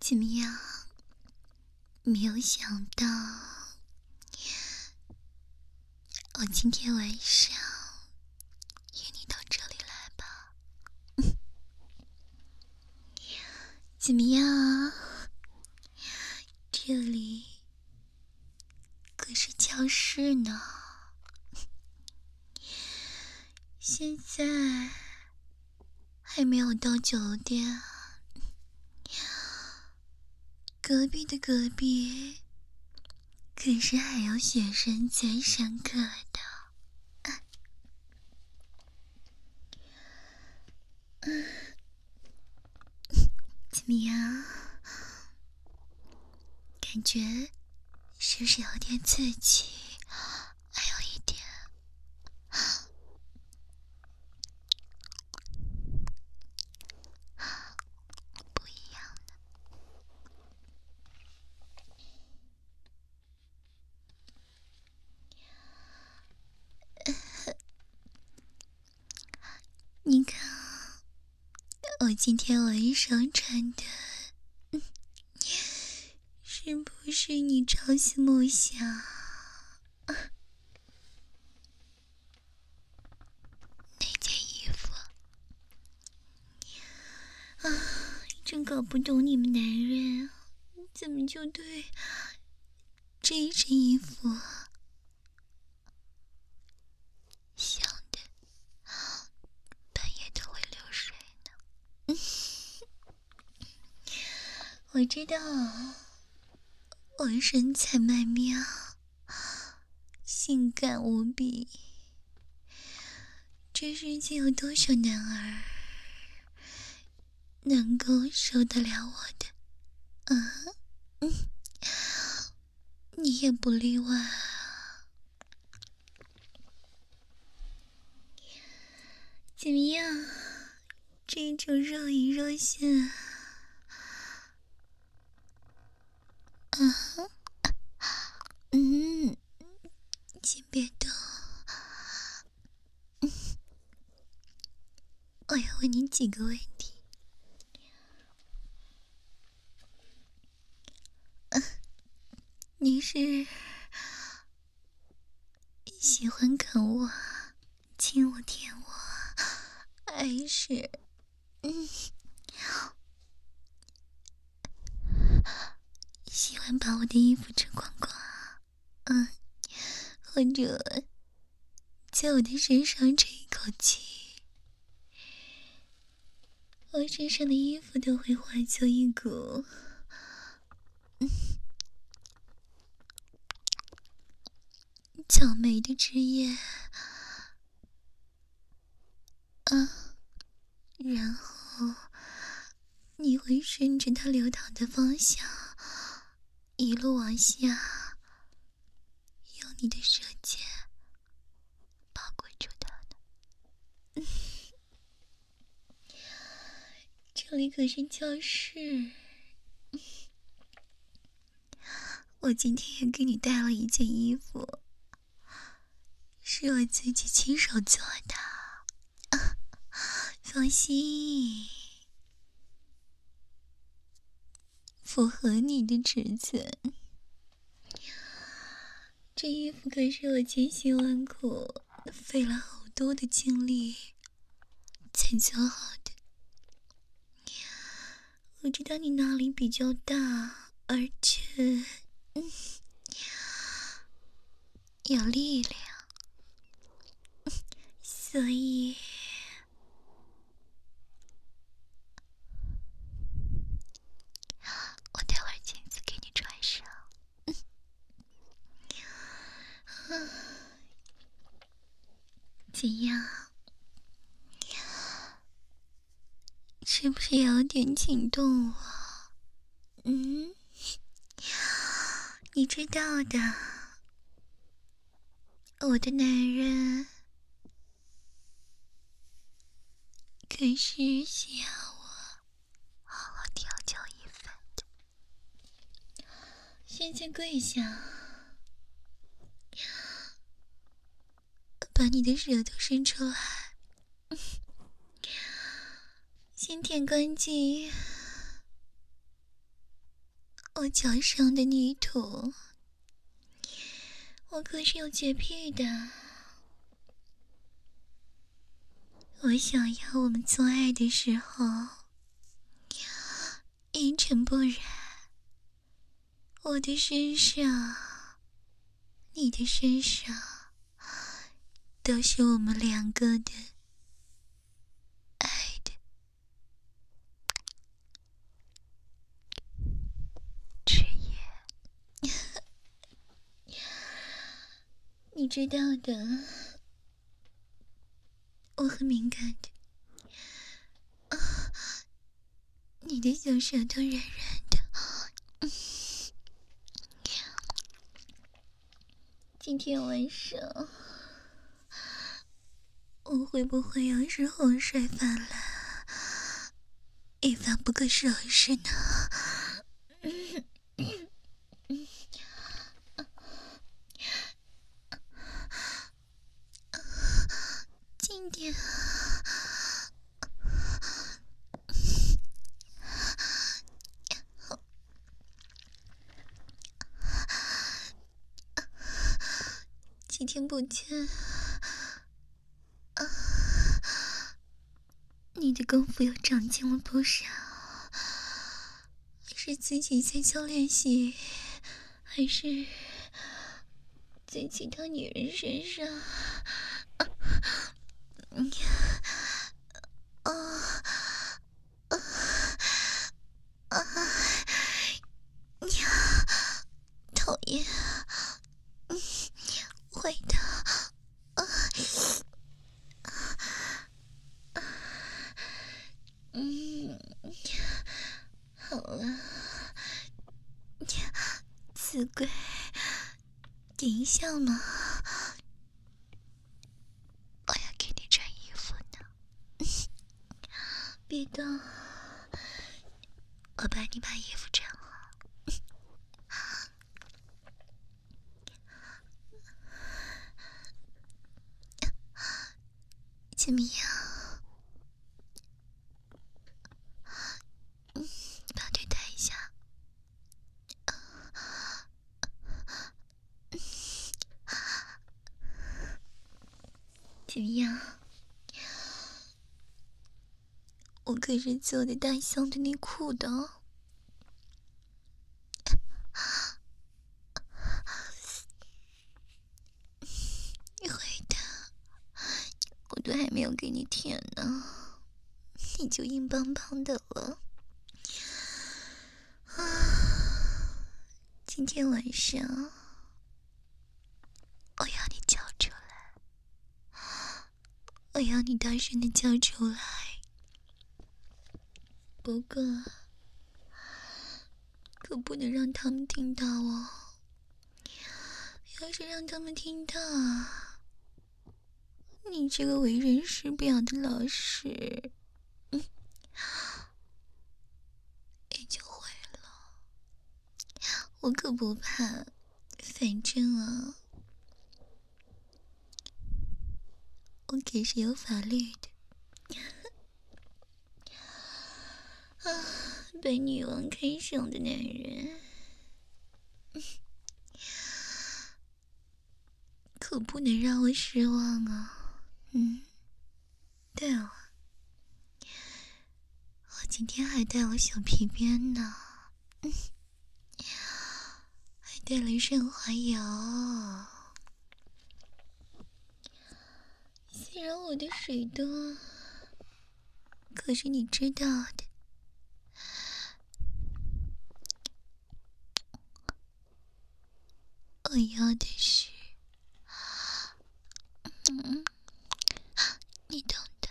怎么样？没有想到，我今天晚上约你到这里来吧？怎么样？这里可是教室呢。现在还没有到9点，隔壁的隔壁可是还有学生在上课的。怎么样？感觉是不是有点刺激？还有一点不一样的。你看，我今天晚上穿的，是不是你朝思暮想？那件衣服啊，真搞不懂你们男人怎么就对这一身衣服想的半夜都会流水呢。我知道我身材曼妙，性感无比，这世界有多少男儿能够受得了我的？你也不例外啊。怎么样？这种若隐若现先别动，我要问你几个问题。你是喜欢啃我、亲我、舔我，还是喜欢把我的衣服扯光光？或者在我的身上吹一口气，我身上的衣服都会化作一股草莓的汁液，然后你会顺着它流淌的方向一路往下，用你的舌尖包裹住它的。这里可是教室，我今天也给你带了一件衣服，是我自己亲手做的，放心，符合你的尺寸。这衣服可是我千辛万苦费了好多的精力才做好的。我知道你那里比较大，而且有力量，所以我待会儿镜子给你穿上。怎样？是不是有点情动啊？你知道的，我的男人可是需要我好好调教一番的。现在跪下，把你的舌头伸出来，先舔干净我脚上的泥土，我可是有洁癖的。我想要我们做爱的时候一尘不染，我的身上，你的身上，都是我们两个的爱的之夜。你知道的，我很敏感的。你的小舌头软软的。今天晚上我会不会要是洪水泛滥，一发不可收拾呢？近点。几天不见，你的功夫又长进了不少。是自己在教练习，还是在其他女人身上？讨厌，会的。好了，死鬼，点一下嘛！我要给你穿衣服呢。别动，我帮你把衣服穿好。怎么样？把腿抬一下。怎么样？我可是做的大象的内裤的哦。会的，我都还没有给你舔呢，你就硬邦邦的了。今天晚上我要你叫出来，我要你大声的叫出来。不过可不能让他们听到哦，要是让他们听到，你这个为人师表的老师，也就毁了。我可不怕，反正啊，我可是有法律的。被女王看上的男人，可不能让我失望啊！对了，我今天还带了小皮鞭呢，还带了润滑油。虽然我的水多，可是你知道的，我要的是，你懂的。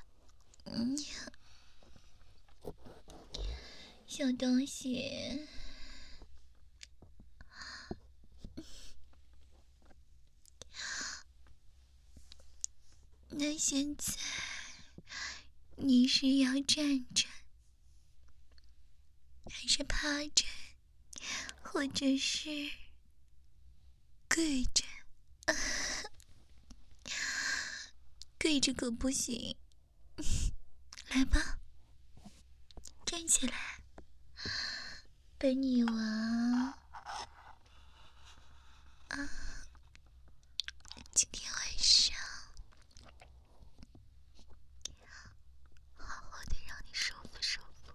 小东西，那现在你是要站着，还是趴着，或者是跪着？跪着可不行，来吧，站起来， 本女王啊，今天晚上好好的让你舒服舒服。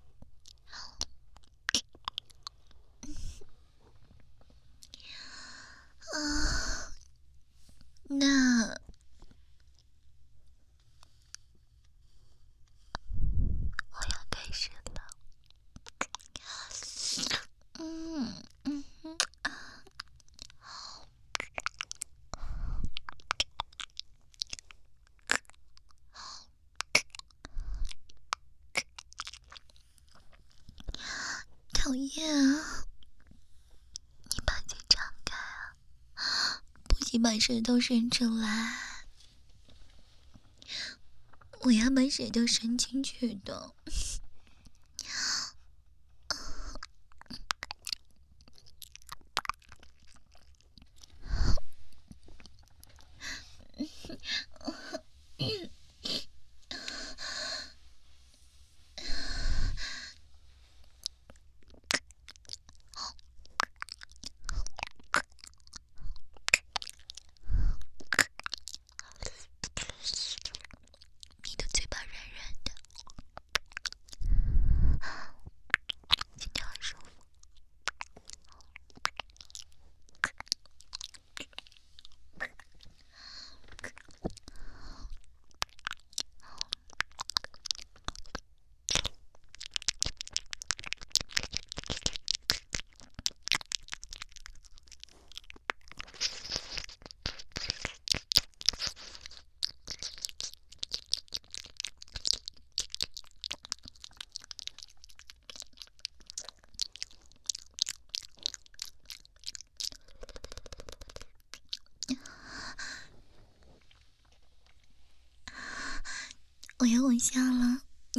啊，那我要开始了。讨厌啊！你把嘴张开啊！不许把舌头伸出来！我要把舌头伸进去的。你的嘴巴软软的，今天很舒服。我要往下了。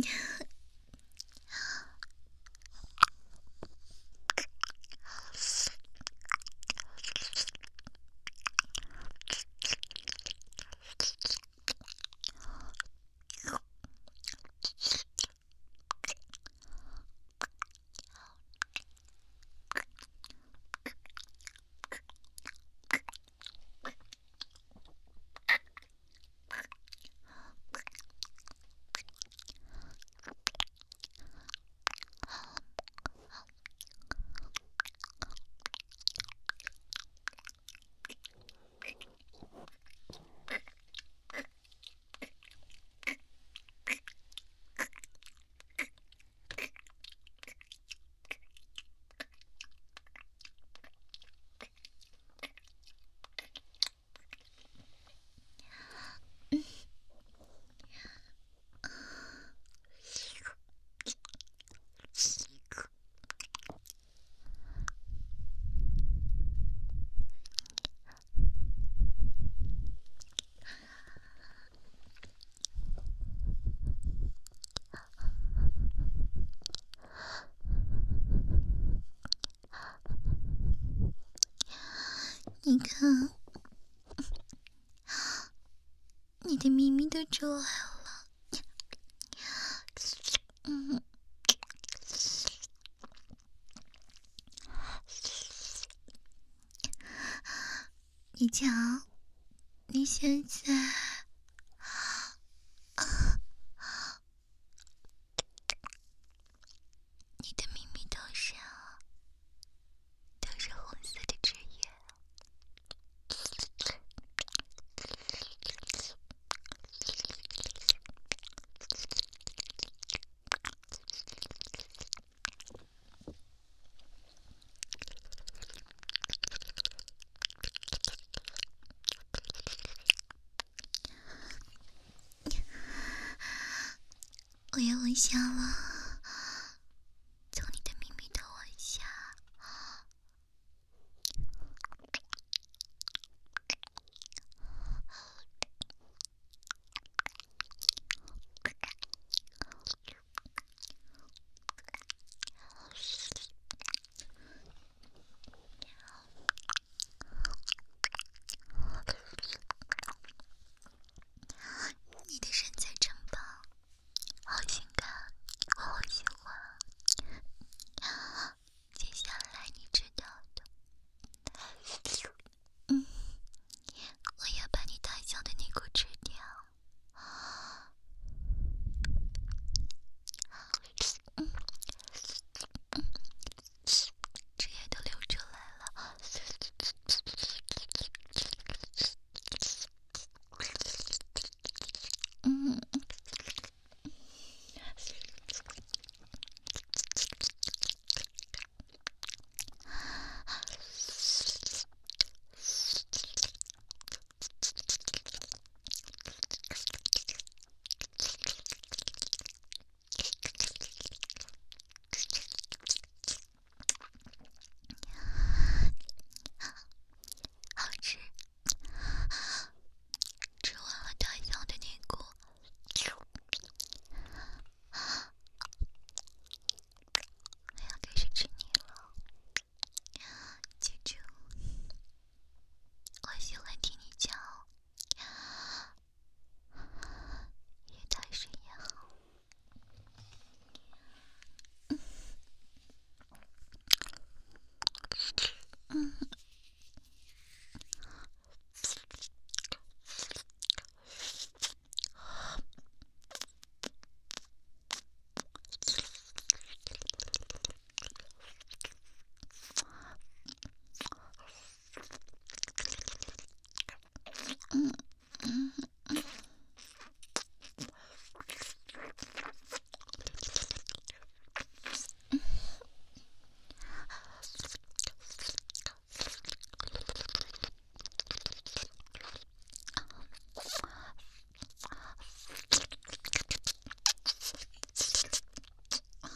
你看，你的咪咪都出来了。你瞧，你现在你的咪咪头上都是红色的汁液。我要往下了，从你的咪咪头往下。你的身材真棒，好性感。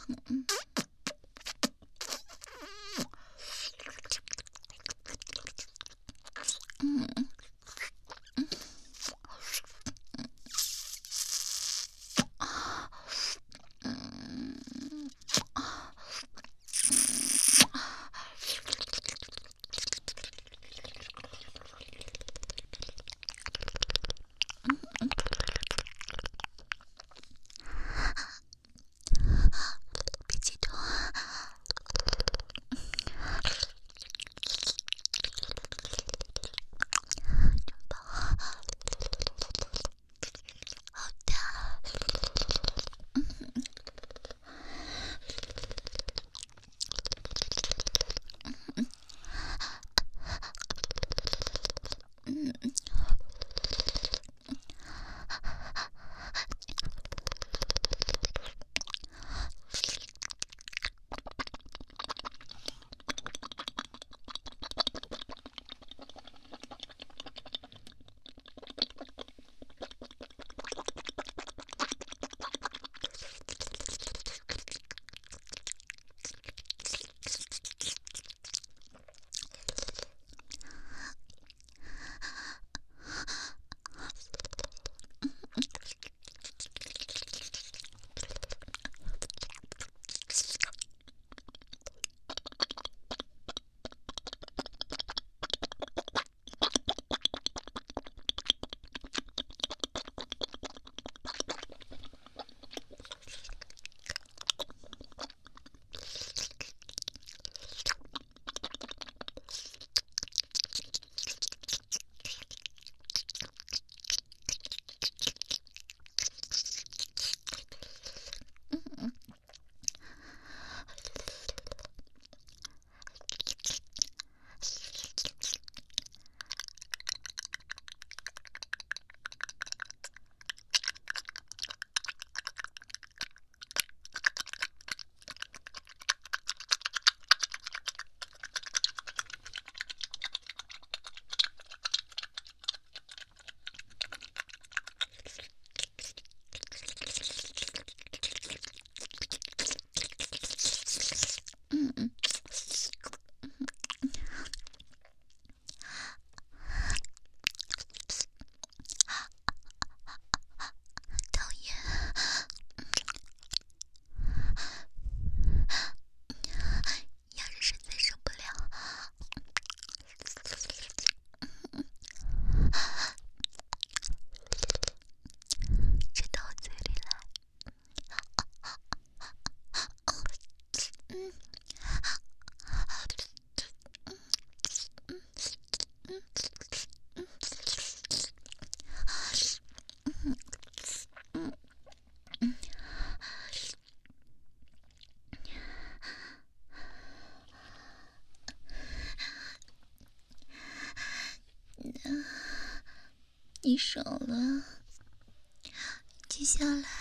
你爽了，接下来